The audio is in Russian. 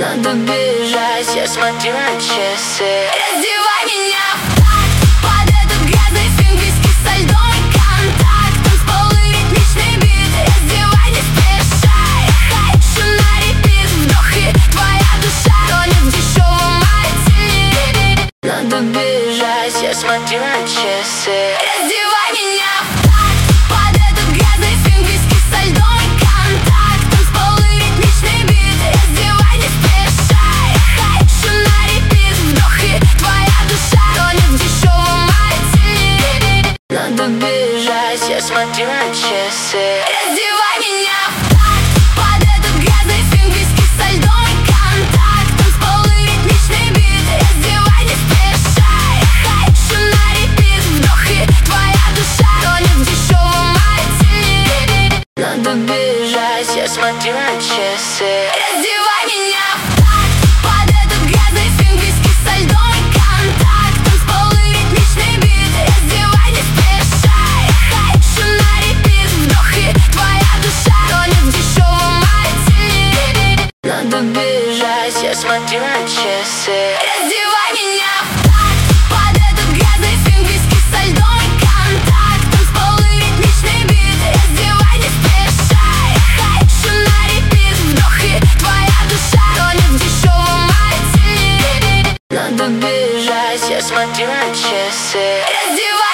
Надо бежать, я смотрю на часы. Раздевай меня в такт под этот грязный фильм, виски со льдом и контакт. Танцпол и ритмичный бит. Раздевай не спеша, я хочу на репит. Вдох и твоя душа тонет в дешевом альтине. Надо бежать, я смотрю на часы. Раздевай меня в такт под этот грязный фильм, виски со льдом и контакт. Танцпол и ритмичный бит. Раздевай не спеша, я хочу на репит. Вдох и твоя душа тонет в дешевом альтине. Надо бежать, я смотрю на часы. Раздевай меня в такт под этот грязный фильм, виски со льдом и контакт. Танцпол и ритмичный бит. Раздевай не спеша, я хочу на репит. Вдох и твоя душа тонет в дешевом альтине. Надо бежать, я смотрю на часы. Раздевай меня в такт под этот грязный фильм, виски со льдом и контакт. Танцпол и ритмичный бит. Раздевай не спеша, я хочу на репит. Вдох и твоя душа тонет в дешевом альтине. Надо бежать, я смотрю на часы. Раздевай меня в такт под этот грязный фильм, виски со льдом и контакт. Танцпол и ритмичный бит. Раздевай не спеша, я хочу на репит. Вдох и твоя душа тонет в дешевом альтине. Надо бежать, я смотрю на часы. Раздевай